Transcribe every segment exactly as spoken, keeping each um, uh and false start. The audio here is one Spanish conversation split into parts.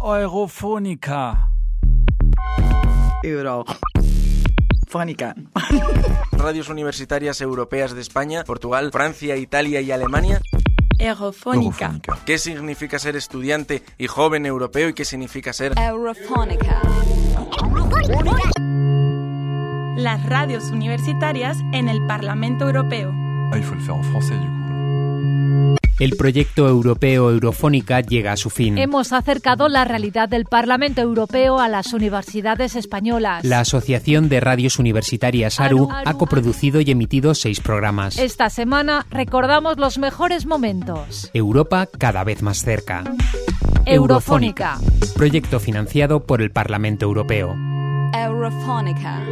Eurofónica. Eurofónica. Radios universitarias europeas de España, Portugal, Francia, Italia y Alemania. Eurofónica. ¿Qué significa ser estudiante y joven europeo y qué significa ser Eurofónica? Las radios universitarias en el Parlamento Europeo. Ah, il faut le faire en français du coup. El proyecto europeo Eurofónica llega a su fin. Hemos acercado la realidad del Parlamento Europeo a las universidades españolas. La Asociación de Radios Universitarias ARU, Aru, Aru, ha coproducido y emitido seis programas. Esta semana recordamos los mejores momentos. Europa cada vez más cerca. Eurofónica. Proyecto financiado por el Parlamento Europeo. Eurofónica.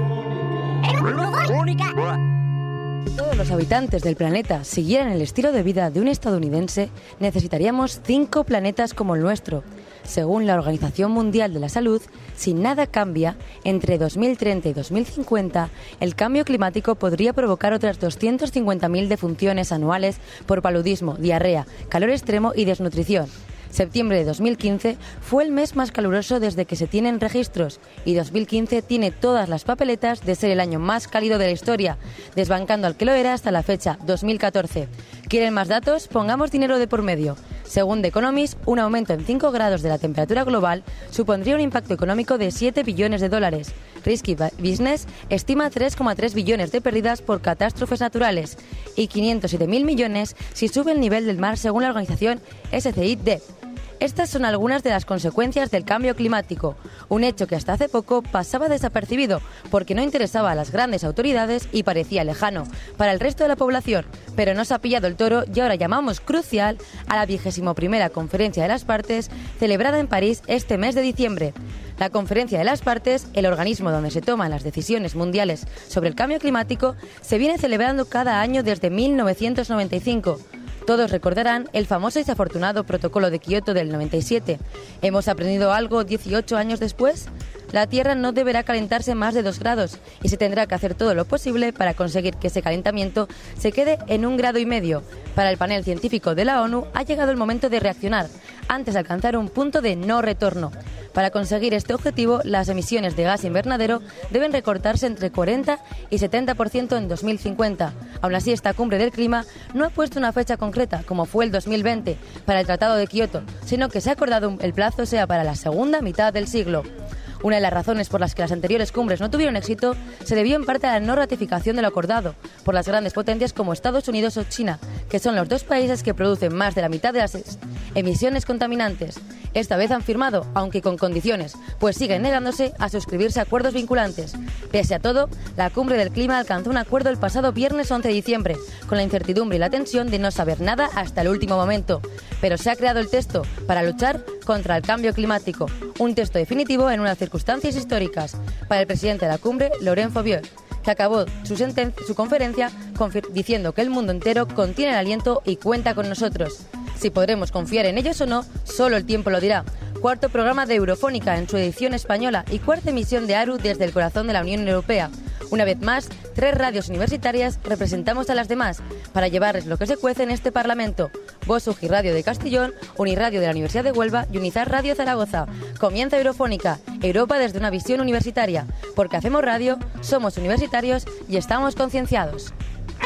Todos los habitantes del planeta siguieran el estilo de vida de un estadounidense, necesitaríamos cinco planetas como el nuestro. Según la Organización Mundial de la Salud, si nada cambia, entre dos mil treinta y dos mil cincuenta, el cambio climático podría provocar otras doscientas cincuenta mil defunciones anuales por paludismo, diarrea, calor extremo y desnutrición. Septiembre de dos mil quince fue el mes más caluroso desde que se tienen registros y dos mil quince tiene todas las papeletas de ser el año más cálido de la historia, desbancando al que lo era hasta la fecha, dos mil catorce. ¿Quieren más datos? Pongamos dinero de por medio. Según The Economist, un aumento en cinco grados de la temperatura global supondría un impacto económico de siete billones de dólares. Risky Business estima tres coma tres billones de pérdidas por catástrofes naturales y quinientos siete mil millones si sube el nivel del mar según la organización S C I D. Estas son algunas de las consecuencias del cambio climático, un hecho que hasta hace poco pasaba desapercibido porque no interesaba a las grandes autoridades y parecía lejano para el resto de la población, pero nos ha pillado el toro y ahora llamamos crucial a la vigésimo primera Conferencia de las Partes celebrada en París este mes de diciembre. La Conferencia de las Partes, el organismo donde se toman las decisiones mundiales sobre el cambio climático, se viene celebrando cada año desde mil novecientos noventa y cinco. Todos recordarán el famoso y desafortunado Protocolo de Kioto del noventa y siete. ¿Hemos aprendido algo dieciocho años después? La Tierra no deberá calentarse más de dos grados y se tendrá que hacer todo lo posible para conseguir que ese calentamiento se quede en un grado y medio. Para el panel científico de la ONU ha llegado el momento de reaccionar antes de alcanzar un punto de no retorno. Para conseguir este objetivo, las emisiones de gas invernadero deben recortarse entre cuarenta y setenta por ciento en dos mil cincuenta. Aún así, esta cumbre del clima no ha puesto una fecha concreta, como fue el dos mil veinte, para el Tratado de Kioto, sino que se ha acordado el plazo sea para la segunda mitad del siglo. Una de las razones por las que las anteriores cumbres no tuvieron éxito se debió en parte a la no ratificación de lo acordado por las grandes potencias como Estados Unidos o China, que son los dos países que producen más de la mitad de las emisiones contaminantes. Esta vez han firmado, aunque con condiciones, pues siguen negándose a suscribirse a acuerdos vinculantes. Pese a todo, la cumbre del clima alcanzó un acuerdo el pasado viernes once de diciembre, con la incertidumbre y la tensión de no saber nada hasta el último momento. Pero se ha creado el texto para luchar contra el cambio climático, un texto definitivo en unas circunstancias históricas. Para el presidente de la cumbre, Laurent Fabius, que acabó su, senten- su conferencia confir- diciendo que el mundo entero contiene el aliento y cuenta con nosotros. Si podremos confiar en ellos o no, solo el tiempo lo dirá. Cuarto programa de Eurofónica en su edición española y cuarta emisión de ARU desde el corazón de la Unión Europea. Una vez más, tres radios universitarias representamos a las demás para llevarles lo que se cuece en este Parlamento. Bosuji Radio de Castellón, Uniradio de la Universidad de Huelva y Unizar Radio Zaragoza. Comienza Eurofónica, Europa desde una visión universitaria. Porque hacemos radio, somos universitarios y estamos concienciados.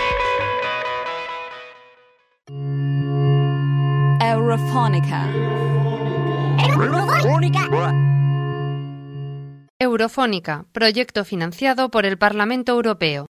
Eurofónica. Eurofónica, proyecto financiado por el Parlamento Europeo.